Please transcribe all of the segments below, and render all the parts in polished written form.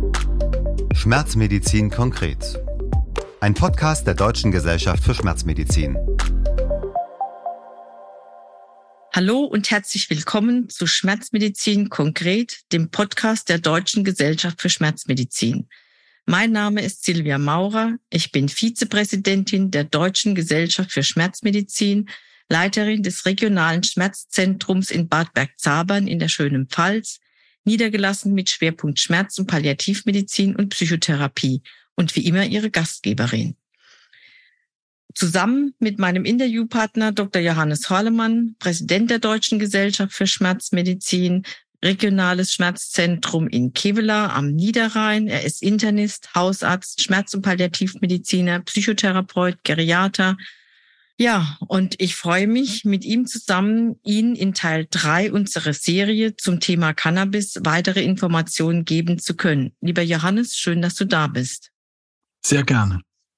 Schmerzmedizin konkret. Ein Podcast der Deutschen Gesellschaft für Schmerzmedizin. Hallo und herzlich willkommen zu Schmerzmedizin konkret, dem Podcast der Deutschen Gesellschaft für Schmerzmedizin. Mein Name ist Silvia Maurer. Ich bin Vizepräsidentin der Deutschen Gesellschaft für Schmerzmedizin, Leiterin des regionalen Schmerzzentrums in Bad Bergzabern in der schönen Pfalz, niedergelassen mit Schwerpunkt Schmerz- und Palliativmedizin und Psychotherapie und wie immer Ihre Gastgeberin. Zusammen mit meinem Interviewpartner Dr. Johannes Horlemann, Präsident der Deutschen Gesellschaft für Schmerzmedizin, regionales Schmerzzentrum in Kevelaer am Niederrhein. Er ist Internist, Hausarzt, Schmerz- und Palliativmediziner, Psychotherapeut, Geriater. Ja, und ich freue mich, mit ihm zusammen Ihnen in Teil 3 unserer Serie zum Thema Cannabis weitere Informationen geben zu können. Lieber Johannes, schön, dass du da bist. Sehr gerne.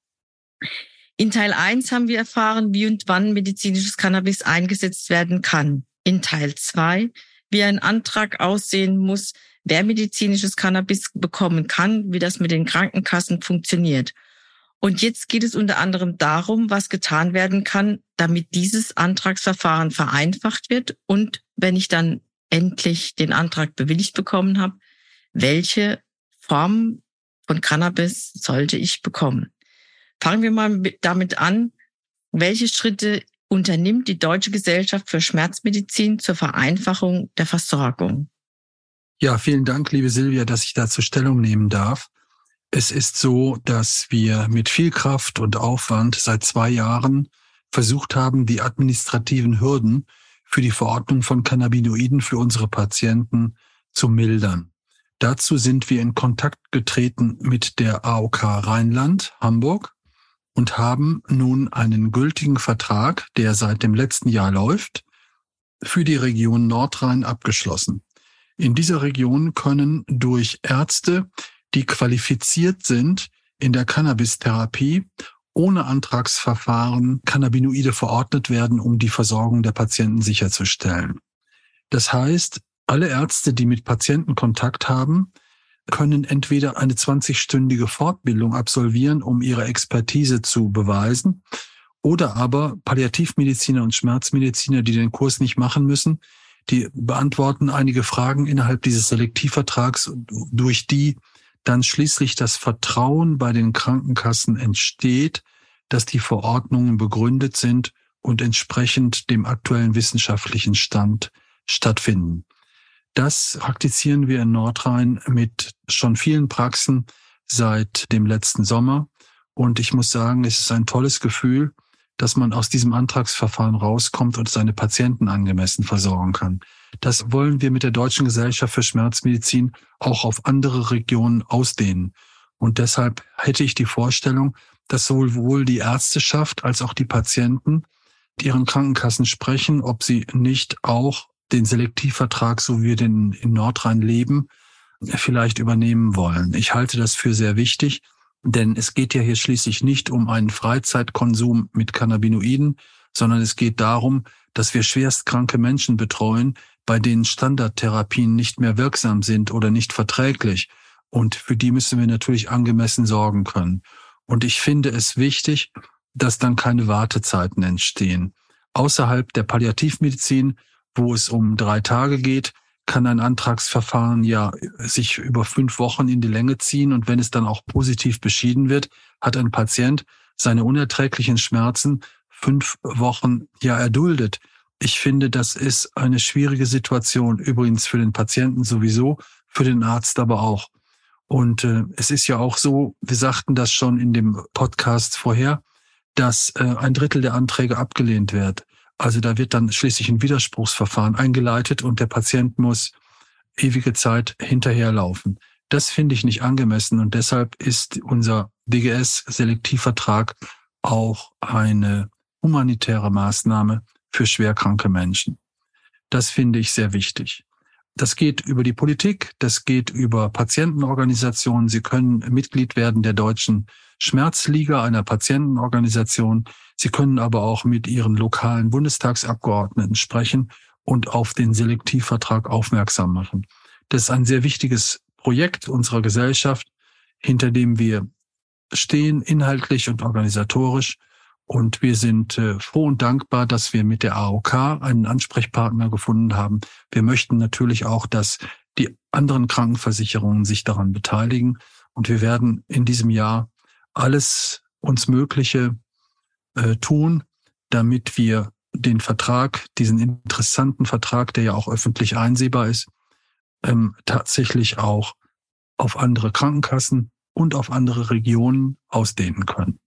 In Teil 1 haben wir erfahren, wie und wann medizinisches Cannabis eingesetzt werden kann. In Teil 2, wie ein Antrag aussehen muss, wer medizinisches Cannabis bekommen kann, wie das mit den Krankenkassen funktioniert. Und jetzt geht es unter anderem darum, was getan werden kann, damit dieses Antragsverfahren vereinfacht wird und wenn ich dann endlich den Antrag bewilligt bekommen habe, welche Form von Cannabis sollte ich bekommen? Fangen wir mal damit an, welche Schritte unternimmt die Deutsche Gesellschaft für Schmerzmedizin zur Vereinfachung der Versorgung? Ja, vielen Dank, liebe Silvia, dass ich dazu Stellung nehmen darf. Es ist so, dass wir mit viel Kraft und Aufwand seit 2 Jahren versucht haben, die administrativen Hürden für die Verordnung von Cannabinoiden für unsere Patienten zu mildern. Dazu sind wir in Kontakt getreten mit der AOK Rheinland, Hamburg, und haben nun einen gültigen Vertrag, der seit dem letzten Jahr läuft, für die Region Nordrhein abgeschlossen. In dieser Region können durch Ärzte, die qualifiziert sind in der Cannabis-Therapie, ohne Antragsverfahren Cannabinoide verordnet werden, um die Versorgung der Patienten sicherzustellen. Das heißt, alle Ärzte, die mit Patienten Kontakt haben, können entweder eine 20-stündige Fortbildung absolvieren, um ihre Expertise zu beweisen, oder aber Palliativmediziner und Schmerzmediziner, die den Kurs nicht machen müssen, die beantworten einige Fragen innerhalb dieses Selektivvertrags, durch die dann schließlich das Vertrauen bei den Krankenkassen entsteht, dass die Verordnungen begründet sind und entsprechend dem aktuellen wissenschaftlichen Stand stattfinden. Das praktizieren wir in Nordrhein mit schon vielen Praxen seit dem letzten Sommer. Und ich muss sagen, es ist ein tolles Gefühl, dass man aus diesem Antragsverfahren rauskommt und seine Patienten angemessen versorgen kann. Das wollen wir mit der Deutschen Gesellschaft für Schmerzmedizin auch auf andere Regionen ausdehnen. Und deshalb hätte ich die Vorstellung, dass sowohl die Ärzteschaft als auch die Patienten mit ihren Krankenkassen sprechen, ob sie nicht auch den Selektivvertrag, so wie wir den in Nordrhein leben, vielleicht übernehmen wollen. Ich halte das für sehr wichtig, denn es geht ja hier schließlich nicht um einen Freizeitkonsum mit Cannabinoiden, sondern es geht darum, dass wir schwerstkranke Menschen betreuen, bei denen Standardtherapien nicht mehr wirksam sind oder nicht verträglich. Und für die müssen wir natürlich angemessen sorgen können. Und ich finde es wichtig, dass dann keine Wartezeiten entstehen. Außerhalb der Palliativmedizin, wo es um 3 Tage geht, kann ein Antragsverfahren ja sich über 5 Wochen in die Länge ziehen. Und wenn es dann auch positiv beschieden wird, hat ein Patient seine unerträglichen Schmerzen 5 Wochen ja erduldet. Ich finde, das ist eine schwierige Situation, übrigens für den Patienten sowieso, für den Arzt aber auch. Und es ist ja auch so, wir sagten das schon in dem Podcast vorher, dass 1/3 der Anträge abgelehnt wird. Also da wird dann schließlich ein Widerspruchsverfahren eingeleitet und der Patient muss ewige Zeit hinterherlaufen. Das finde ich nicht angemessen und deshalb ist unser DGS-Selektivvertrag auch eine humanitäre Maßnahme für schwerkranke Menschen. Das finde ich sehr wichtig. Das geht über die Politik, das geht über Patientenorganisationen. Sie können Mitglied werden der Deutschen Schmerzliga, einer Patientenorganisation. Sie können aber auch mit Ihren lokalen Bundestagsabgeordneten sprechen und auf den Selektivvertrag aufmerksam machen. Das ist ein sehr wichtiges Projekt unserer Gesellschaft, hinter dem wir stehen, inhaltlich und organisatorisch. Und wir sind froh und dankbar, dass wir mit der AOK einen Ansprechpartner gefunden haben. Wir möchten natürlich auch, dass die anderen Krankenversicherungen sich daran beteiligen. Und wir werden in diesem Jahr alles uns Mögliche tun, damit wir den Vertrag, diesen interessanten Vertrag, der ja auch öffentlich einsehbar ist, tatsächlich auch auf andere Krankenkassen und auf andere Regionen ausdehnen können.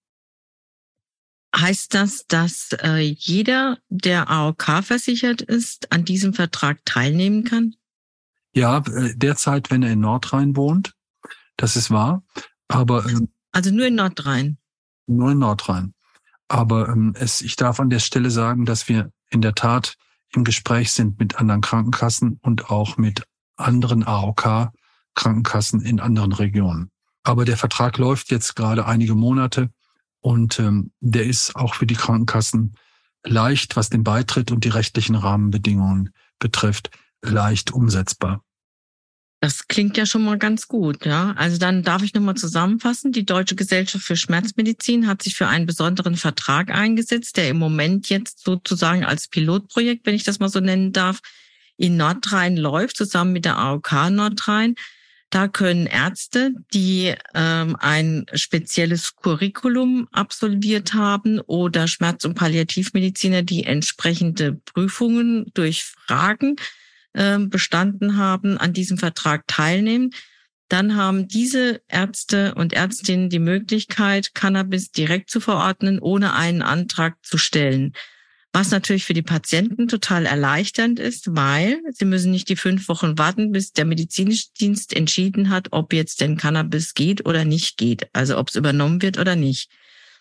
Heißt das, dass jeder, der AOK versichert ist, an diesem Vertrag teilnehmen kann? Ja, derzeit, wenn er in Nordrhein wohnt, das ist wahr, aber also nur in Nordrhein? Nur in Nordrhein. Aber ich darf an der Stelle sagen, dass wir in der Tat im Gespräch sind mit anderen Krankenkassen und auch mit anderen AOK-Krankenkassen in anderen Regionen. Aber der Vertrag läuft jetzt gerade einige Monate und der ist auch für die Krankenkassen leicht, was den Beitritt und die rechtlichen Rahmenbedingungen betrifft, leicht umsetzbar. Das klingt ja schon mal ganz gut, ja. Also dann darf ich nochmal zusammenfassen. Die Deutsche Gesellschaft für Schmerzmedizin hat sich für einen besonderen Vertrag eingesetzt, der im Moment jetzt sozusagen als Pilotprojekt, wenn ich das mal so nennen darf, in Nordrhein läuft, zusammen mit der AOK Nordrhein. Da können Ärzte, die ein spezielles Curriculum absolviert haben oder Schmerz- und Palliativmediziner, die entsprechende Prüfungen durch Fragen bestanden haben, an diesem Vertrag teilnehmen. Dann haben diese Ärzte und Ärztinnen die Möglichkeit, Cannabis direkt zu verordnen, ohne einen Antrag zu stellen. Was natürlich für die Patienten total erleichternd ist, weil sie müssen nicht die 5 Wochen warten, bis der medizinische Dienst entschieden hat, ob jetzt denn Cannabis geht oder nicht geht, also ob es übernommen wird oder nicht.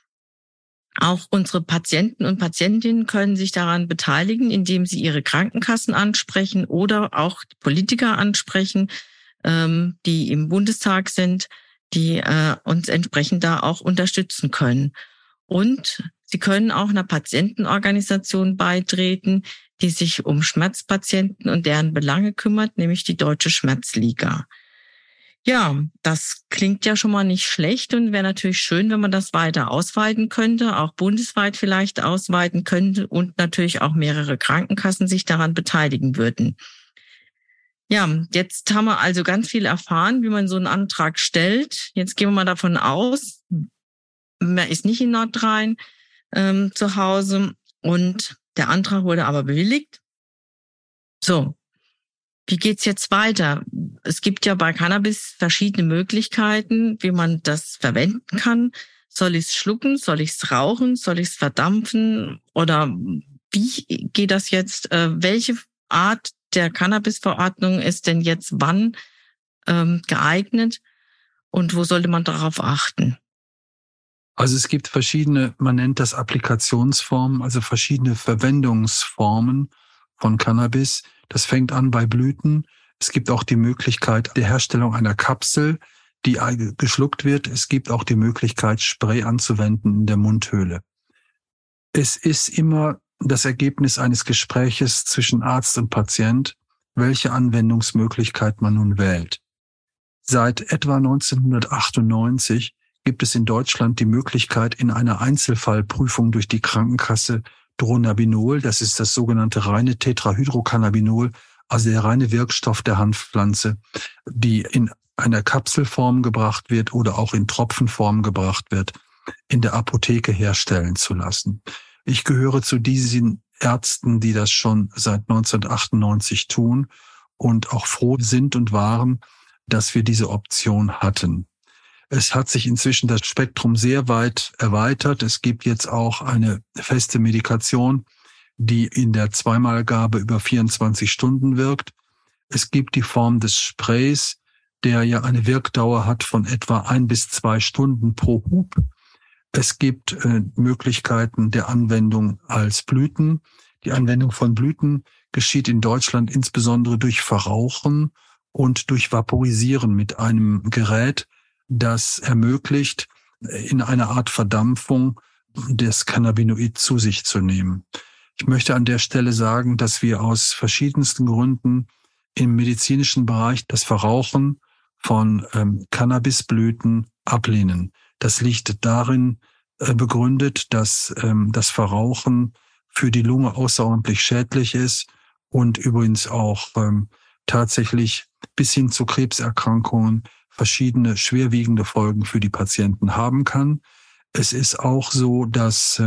Auch unsere Patienten und Patientinnen können sich daran beteiligen, indem sie ihre Krankenkassen ansprechen oder auch Politiker ansprechen, die im Bundestag sind, die uns entsprechend da auch unterstützen können. Und sie können auch einer Patientenorganisation beitreten, die sich um Schmerzpatienten und deren Belange kümmert, nämlich die Deutsche Schmerzliga. Ja, das klingt ja schon mal nicht schlecht und wäre natürlich schön, wenn man das weiter ausweiten könnte, auch bundesweit vielleicht ausweiten könnte und natürlich auch mehrere Krankenkassen sich daran beteiligen würden. Ja, jetzt haben wir also ganz viel erfahren, wie man so einen Antrag stellt. Jetzt gehen wir mal davon aus, man ist nicht in Nordrhein zu Hause und der Antrag wurde aber bewilligt. So. Wie geht's jetzt weiter? Es gibt ja bei Cannabis verschiedene Möglichkeiten, wie man das verwenden kann. Soll ich es schlucken? Soll ich es rauchen? Soll ich es verdampfen? Oder wie geht das jetzt? Welche Art der Cannabisverordnung ist denn jetzt wann geeignet? Und wo sollte man darauf achten? Also es gibt verschiedene, man nennt das Applikationsformen, also verschiedene Verwendungsformen von Cannabis. Das fängt an bei Blüten. Es gibt auch die Möglichkeit der Herstellung einer Kapsel, die geschluckt wird. Es gibt auch die Möglichkeit, Spray anzuwenden in der Mundhöhle. Es ist immer das Ergebnis eines Gespräches zwischen Arzt und Patient, welche Anwendungsmöglichkeit man nun wählt. Seit etwa 1998 gibt es in Deutschland die Möglichkeit, in einer Einzelfallprüfung durch die Krankenkasse Dronabinol, das ist das sogenannte reine Tetrahydrocannabinol, also der reine Wirkstoff der Hanfpflanze, die in einer Kapselform gebracht wird oder auch in Tropfenform gebracht wird, in der Apotheke herstellen zu lassen. Ich gehöre zu diesen Ärzten, die das schon seit 1998 tun und auch froh sind und waren, dass wir diese Option hatten. Es hat sich inzwischen das Spektrum sehr weit erweitert. Es gibt jetzt auch eine feste Medikation, die in der Zweimalgabe über 24 Stunden wirkt. Es gibt die Form des Sprays, der ja eine Wirkdauer hat von etwa 1 bis 2 Stunden pro Hub. Es gibt Möglichkeiten der Anwendung als Blüten. Die Anwendung von Blüten geschieht in Deutschland insbesondere durch Verrauchen und durch Vaporisieren mit einem Gerät, das ermöglicht, in einer Art Verdampfung des Cannabinoid zu sich zu nehmen. Ich möchte an der Stelle sagen, dass wir aus verschiedensten Gründen im medizinischen Bereich das Verrauchen von Cannabisblüten ablehnen. Das liegt darin begründet, dass das Verrauchen für die Lunge außerordentlich schädlich ist und übrigens auch tatsächlich bis hin zu Krebserkrankungen verschiedene schwerwiegende Folgen für die Patienten haben kann. Es ist auch so, dass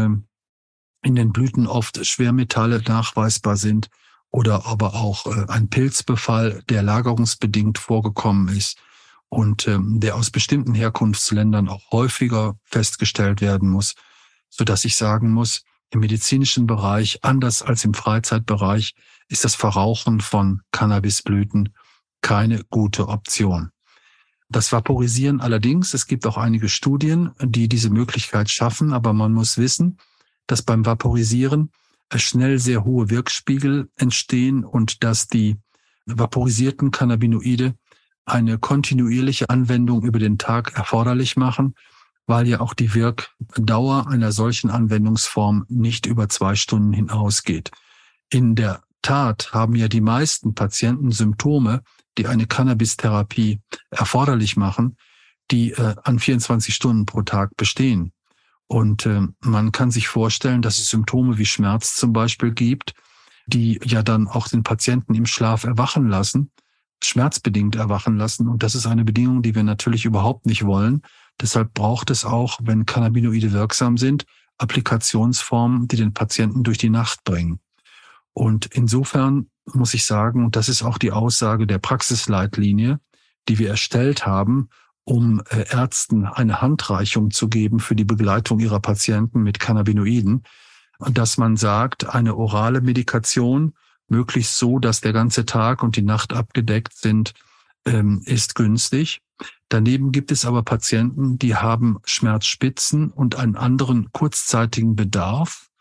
in den Blüten oft Schwermetalle nachweisbar sind oder aber auch ein Pilzbefall, der lagerungsbedingt vorgekommen ist und der aus bestimmten Herkunftsländern auch häufiger festgestellt werden muss, sodass ich sagen muss, im medizinischen Bereich, anders als im Freizeitbereich, ist das Verrauchen von Cannabisblüten keine gute Option. Das Vaporisieren allerdings, es gibt auch einige Studien, die diese Möglichkeit schaffen, aber man muss wissen, dass beim Vaporisieren schnell sehr hohe Wirkspiegel entstehen und dass die vaporisierten Cannabinoide eine kontinuierliche Anwendung über den Tag erforderlich machen, weil ja auch die Wirkdauer einer solchen Anwendungsform nicht über 2 Stunden hinausgeht. In der Tat haben ja die meisten Patienten Symptome, die eine Cannabis-Therapie erforderlich machen, die an 24 Stunden pro Tag bestehen. Und man kann sich vorstellen, dass es Symptome wie Schmerz zum Beispiel gibt, die ja dann auch den Patienten im Schlaf erwachen lassen, schmerzbedingt erwachen lassen. Und das ist eine Bedingung, die wir natürlich überhaupt nicht wollen. Deshalb braucht es auch, wenn Cannabinoide wirksam sind, Applikationsformen, die den Patienten durch die Nacht bringen. Und insofern muss ich sagen, und das ist auch die Aussage der Praxisleitlinie, die wir erstellt haben, um Ärzten eine Handreichung zu geben für die Begleitung ihrer Patienten mit Cannabinoiden, dass man sagt, eine orale Medikation, möglichst so, dass der ganze Tag und die Nacht abgedeckt sind, ist günstig. Daneben gibt es aber Patienten, die haben Schmerzspitzen und einen anderen kurzzeitigen Bedarf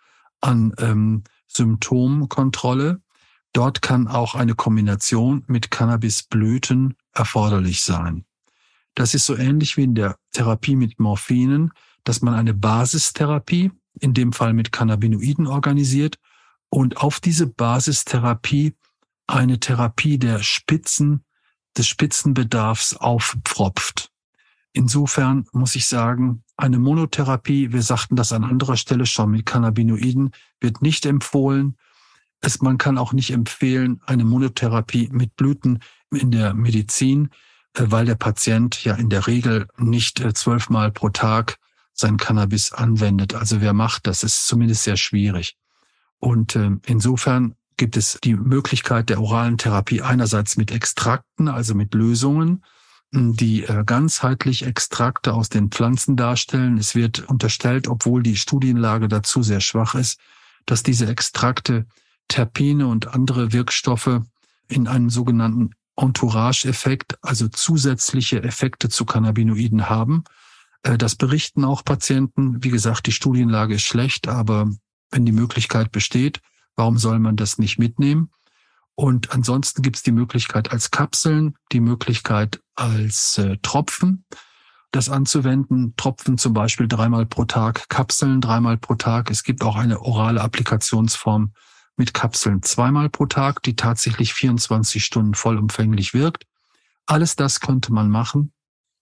an Symptomkontrolle. Dort kann auch eine Kombination mit Cannabisblüten erforderlich sein. Das ist so ähnlich wie in der Therapie mit Morphinen, dass man eine Basistherapie, in dem Fall mit Cannabinoiden, organisiert und auf diese Basistherapie eine Therapie des Spitzenbedarfs aufpfropft. Insofern muss ich sagen, eine Monotherapie, wir sagten das an anderer Stelle schon, mit Cannabinoiden wird nicht empfohlen. Man kann auch nicht empfehlen, eine Monotherapie mit Blüten in der Medizin, weil der Patient ja in der Regel nicht 12 Mal pro Tag sein Cannabis anwendet. Also wer macht das? Das ist zumindest sehr schwierig. Und insofern gibt es die Möglichkeit der oralen Therapie einerseits mit Extrakten, also mit Lösungen, die ganzheitlich Extrakte aus den Pflanzen darstellen. Es wird unterstellt, obwohl die Studienlage dazu sehr schwach ist, dass diese Extrakte Terpene und andere Wirkstoffe in einen sogenannten Entourage-Effekt, also zusätzliche Effekte zu Cannabinoiden haben. Das berichten auch Patienten. Wie gesagt, die Studienlage ist schlecht, aber wenn die Möglichkeit besteht, warum soll man das nicht mitnehmen? Und ansonsten gibt es die Möglichkeit als Kapseln, die Möglichkeit als Tropfen, das anzuwenden. Tropfen zum Beispiel 3-mal pro Tag, Kapseln 3-mal pro Tag. Es gibt auch eine orale Applikationsform mit Kapseln 2-mal pro Tag, die tatsächlich 24 Stunden vollumfänglich wirkt. Alles das könnte man machen,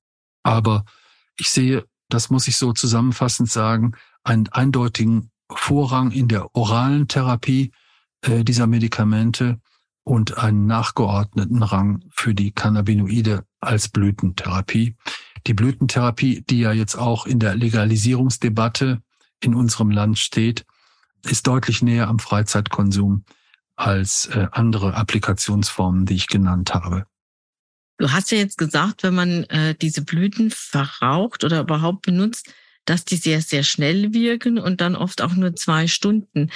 aber ich sehe, das muss ich so zusammenfassend sagen, einen eindeutigen Vorrang in der oralen Therapie dieser Medikamente und einen nachgeordneten Rang für die Cannabinoide als Blütentherapie. Die Blütentherapie, die ja jetzt auch in der Legalisierungsdebatte in unserem Land steht, ist deutlich näher am Freizeitkonsum als andere Applikationsformen, die ich genannt habe. Du hast ja jetzt gesagt, wenn man diese Blüten verraucht oder überhaupt benutzt, dass die sehr, sehr schnell wirken und dann oft auch nur 2 Stunden.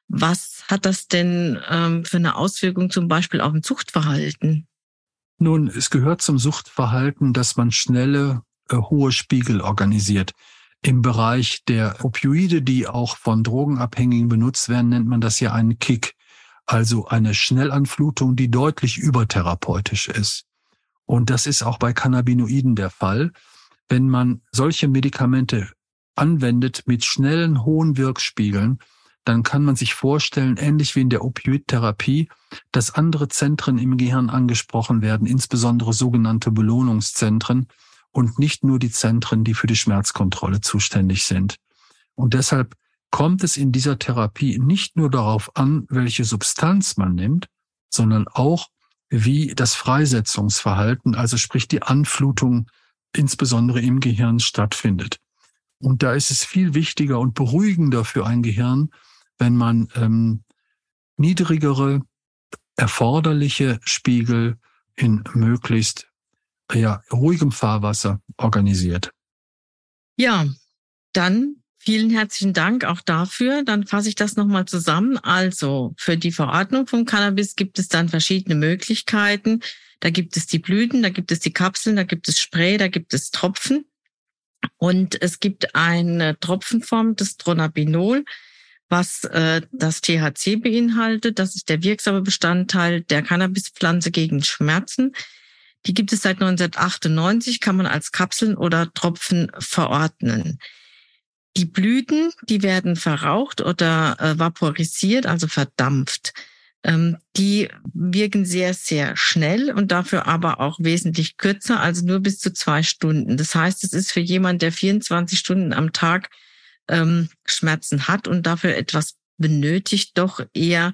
Was hat das denn für eine Auswirkung zum Beispiel auf ein Suchtverhalten? Nun, es gehört zum Suchtverhalten, dass man schnelle, hohe Spiegel organisiert. Im Bereich der Opioide, die auch von Drogenabhängigen benutzt werden, nennt man das ja einen Kick. Also eine Schnellanflutung, die deutlich übertherapeutisch ist. Und das ist auch bei Cannabinoiden der Fall. Wenn man solche Medikamente anwendet mit schnellen, hohen Wirkspiegeln, dann kann man sich vorstellen, ähnlich wie in der Opioidtherapie, dass andere Zentren im Gehirn angesprochen werden, insbesondere sogenannte Belohnungszentren und nicht nur die Zentren, die für die Schmerzkontrolle zuständig sind. Und deshalb kommt es in dieser Therapie nicht nur darauf an, welche Substanz man nimmt, sondern auch, wie das Freisetzungsverhalten, also sprich die Anflutung insbesondere im Gehirn stattfindet. Und da ist es viel wichtiger und beruhigender für ein Gehirn, wenn man niedrigere, erforderliche Spiegel in möglichst ruhigem Fahrwasser organisiert. Ja, dann vielen herzlichen Dank auch dafür. Dann fasse ich das nochmal zusammen. Also für die Verordnung vom Cannabis gibt es dann verschiedene Möglichkeiten. Da gibt es die Blüten, da gibt es die Kapseln, da gibt es Spray, da gibt es Tropfen. Und es gibt eine Tropfenform des Dronabinol, was das THC beinhaltet. Das ist der wirksame Bestandteil der Cannabispflanze gegen Schmerzen. Die gibt es seit 1998, kann man als Kapseln oder Tropfen verordnen. Die Blüten, die werden verraucht oder vaporisiert, also verdampft. Die wirken sehr, sehr schnell und dafür aber auch wesentlich kürzer, also nur bis zu 2 Stunden. Das heißt, es ist für jemanden, der 24 Stunden am Tag Schmerzen hat und dafür etwas benötigt, doch eher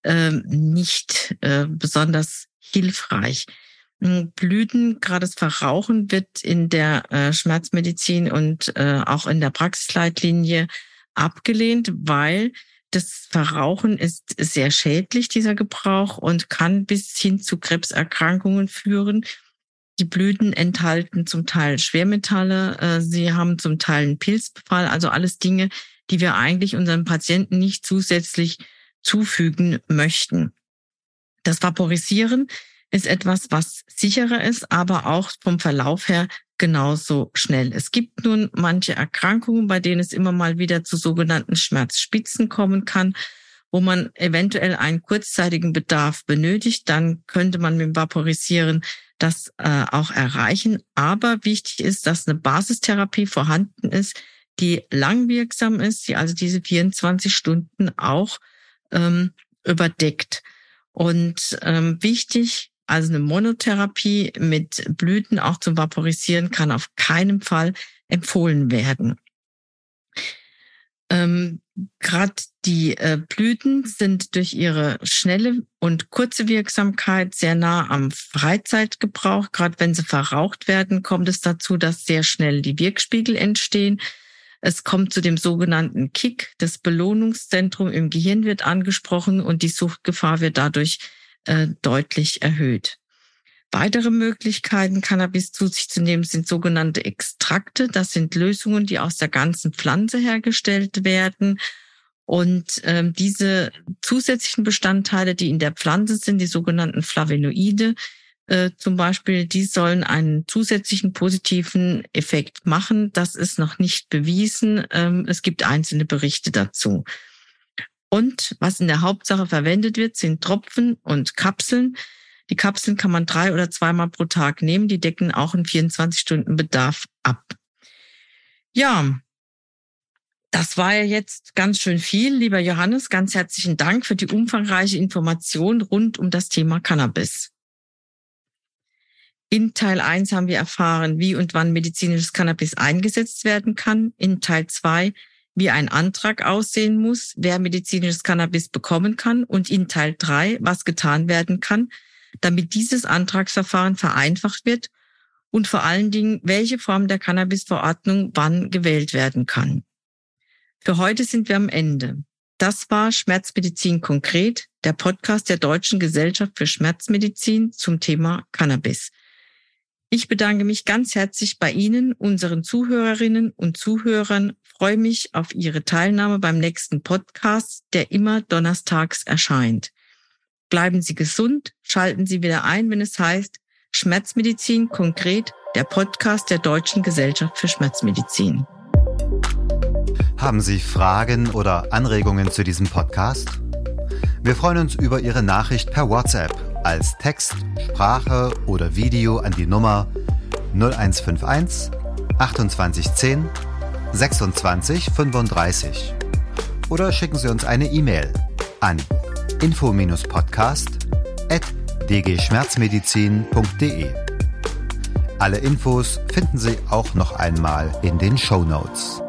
nicht besonders hilfreich. Blüten, gerade das Verrauchen, wird in der Schmerzmedizin und auch in der Praxisleitlinie abgelehnt, weil das Verrauchen ist sehr schädlich, dieser Gebrauch, und kann bis hin zu Krebserkrankungen führen. Die Blüten enthalten zum Teil Schwermetalle, sie haben zum Teil einen Pilzbefall, also alles Dinge, die wir eigentlich unseren Patienten nicht zusätzlich zufügen möchten. Das Vaporisieren ist etwas, was sicherer ist, aber auch vom Verlauf her genauso schnell. Es gibt nun manche Erkrankungen, bei denen es immer mal wieder zu sogenannten Schmerzspitzen kommen kann, wo man eventuell einen kurzzeitigen Bedarf benötigt. Dann könnte man mit dem Vaporisieren das auch erreichen. Aber wichtig ist, dass eine Basistherapie vorhanden ist, die langwirksam ist, die also diese 24 Stunden auch überdeckt. Und wichtig, also eine Monotherapie mit Blüten auch zum Vaporisieren kann auf keinen Fall empfohlen werden. Gerade die Blüten sind durch ihre schnelle und kurze Wirksamkeit sehr nah am Freizeitgebrauch. Gerade wenn sie verraucht werden, kommt es dazu, dass sehr schnell die Wirkspiegel entstehen. Es kommt zu dem sogenannten Kick. Das Belohnungszentrum im Gehirn wird angesprochen und die Suchtgefahr wird dadurch deutlich erhöht. Weitere Möglichkeiten, Cannabis zu sich zu nehmen, sind sogenannte Extrakte. Das sind Lösungen, die aus der ganzen Pflanze hergestellt werden. Und diese zusätzlichen Bestandteile, die in der Pflanze sind, die sogenannten Flavonoide zum Beispiel, die sollen einen zusätzlichen positiven Effekt machen. Das ist noch nicht bewiesen. Es gibt einzelne Berichte dazu. Und was in der Hauptsache verwendet wird, sind Tropfen und Kapseln. Die Kapseln kann man 3 oder 2-mal pro Tag nehmen. Die decken auch einen 24-Stunden-Bedarf ab. Ja, das war ja jetzt ganz schön viel. Lieber Johannes, ganz herzlichen Dank für die umfangreiche Information rund um das Thema Cannabis. In Teil 1 haben wir erfahren, wie und wann medizinisches Cannabis eingesetzt werden kann. In Teil 2 wie ein Antrag aussehen muss, wer medizinisches Cannabis bekommen kann, und in Teil 3, was getan werden kann, damit dieses Antragsverfahren vereinfacht wird und vor allen Dingen, welche Form der Cannabisverordnung wann gewählt werden kann. Für heute sind wir am Ende. Das war Schmerzmedizin konkret, der Podcast der Deutschen Gesellschaft für Schmerzmedizin zum Thema Cannabis. Ich bedanke mich ganz herzlich bei Ihnen, unseren Zuhörerinnen und Zuhörern, freue mich auf Ihre Teilnahme beim nächsten Podcast, der immer donnerstags erscheint. Bleiben Sie gesund, schalten Sie wieder ein, wenn es heißt Schmerzmedizin konkret, der Podcast der Deutschen Gesellschaft für Schmerzmedizin. Haben Sie Fragen oder Anregungen zu diesem Podcast? Wir freuen uns über Ihre Nachricht per WhatsApp als Text, Sprache oder Video an die Nummer 0151 2810 26 35 oder schicken Sie uns eine E-Mail an info-podcast@dgschmerzmedizin.de. Alle Infos finden Sie auch noch einmal in den Shownotes.